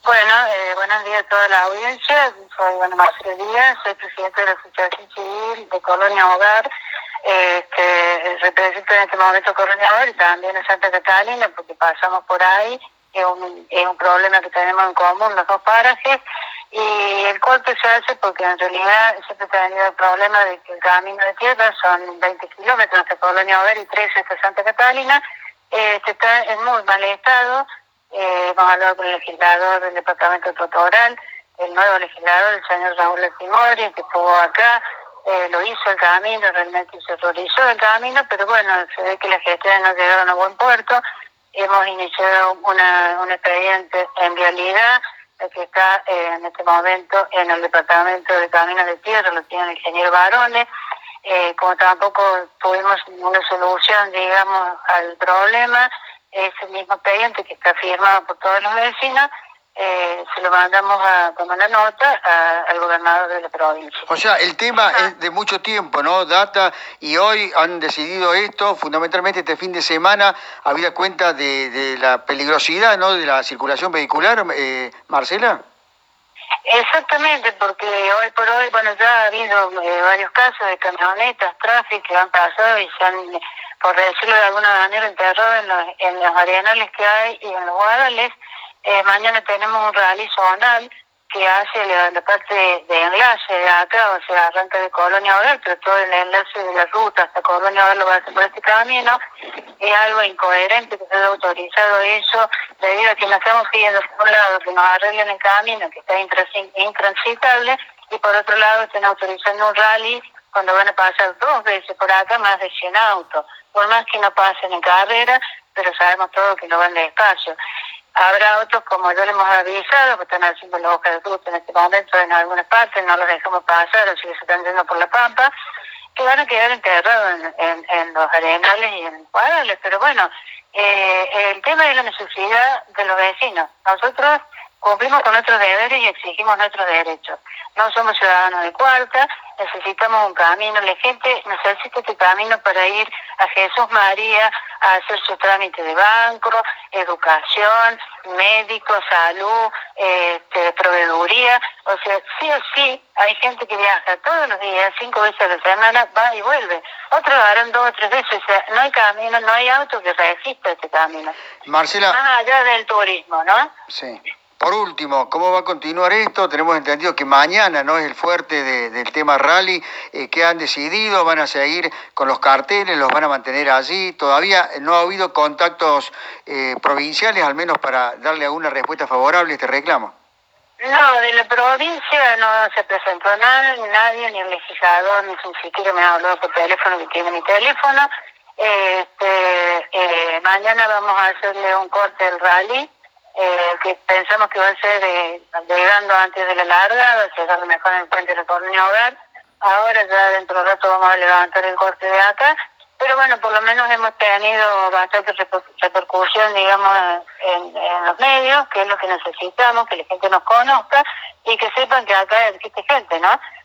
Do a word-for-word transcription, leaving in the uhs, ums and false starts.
Bueno, eh, buenos días a toda la audiencia. Soy Ana Marcela Díaz, soy presidenta de la Asociación Civil de Colonia Hogar, eh, que represento en este momento Colonia Hogar y también en Santa Catalina, porque pasamos por ahí. Es un, es un problema que tenemos en común los dos parajes, y el corte se hace porque en realidad siempre he tenido el problema de que el camino de tierra son veinte kilómetros hasta Colonia Hogar y trece hasta Santa Catalina. Eh, está en muy mal estado. Eh, vamos a hablar con el legislador del departamento Totoral, el nuevo legislador, el señor Raúl Lepimori, que estuvo acá, eh, lo hizo el camino, realmente se realizó el camino, pero bueno, se ve que las gestiones no llegaron a buen puerto. Hemos iniciado una, un expediente en vialidad, eh, que está eh, en este momento en el departamento de Caminos de Tierra, lo tiene el ingeniero Barone. Eh, como tampoco tuvimos una solución, digamos, al problema, ese mismo expediente que está firmado por todos los vecinos, eh, se lo mandamos a, como una nota a, al gobernador de la provincia. O sea, el tema Ajá. es de mucho tiempo, ¿no? Data, y hoy han decidido esto, fundamentalmente este fin de semana, habida cuenta de, de la peligrosidad, ¿no?, de la circulación vehicular, eh, Marcela. Exactamente, porque hoy por hoy, bueno, ya ha habido eh, varios casos de camionetas, tráfico que han pasado y se han, por decirlo de alguna manera, enterrado en los, en los arenales que hay y en los guadales. Eh, mañana tenemos un rally zonal que hace la, la parte de, de enlace de acá, o sea, arranca de Colonia Hogar, pero todo el enlace de la ruta hasta Colonia Hogar lo va a hacer por este camino. Es algo incoherente que se haya autorizado eso, debido a que nos estamos pidiendo, por un lado, que nos arreglen el camino, que está intransitable, y por otro lado, están autorizando un rally cuando van a pasar dos veces por acá más de cien autos, por más que no pasen en carrera, pero sabemos todos que no van despacio. Habrá otros, como ya le hemos avisado, que están haciendo la hoja de ruta en este momento en algunas partes, no los dejamos pasar, o si se están yendo por la pampa, que van a quedar enterrados en, en, en los arenales y en cuadrales. Pero bueno, eh, el tema es la necesidad de los vecinos. Nosotros cumplimos con nuestros deberes y exigimos nuestros derechos. No somos ciudadanos de cuarta, necesitamos un camino. La gente necesita este camino para ir a Jesús María a hacer su trámite de banco, educación, médico, salud, este, proveeduría. O sea, sí o sí, hay gente que viaja todos los días, cinco veces a la semana, va y vuelve. Otros harán dos o tres veces. O sea, no hay camino, no hay auto que resista este camino. Marcela. Más allá del turismo, ¿no? Sí. Por último, ¿cómo va a continuar esto? Tenemos entendido que mañana no es el fuerte de, del tema rally. Eh, ¿Qué han decidido? ¿Van a seguir con los carteles? ¿Los van a mantener allí? Todavía no ha habido contactos eh, provinciales, al menos para darle alguna respuesta favorable a este reclamo. No, de la provincia no se presentó nada, nadie, ni el legislador, ni siquiera me ha hablado por teléfono, que tiene mi teléfono. Este, eh, mañana vamos a hacerle un corte al rally. Eh, que pensamos que va a ser eh, llegando antes de la largada, llegando mejor en el puente de la Colonia Hogar. Ahora ya dentro de rato vamos a levantar el corte de acá, pero bueno, por lo menos hemos tenido bastante reper repercusión, digamos, en, en los medios, que es lo que necesitamos, que la gente nos conozca y que sepan que acá existe gente, ¿no?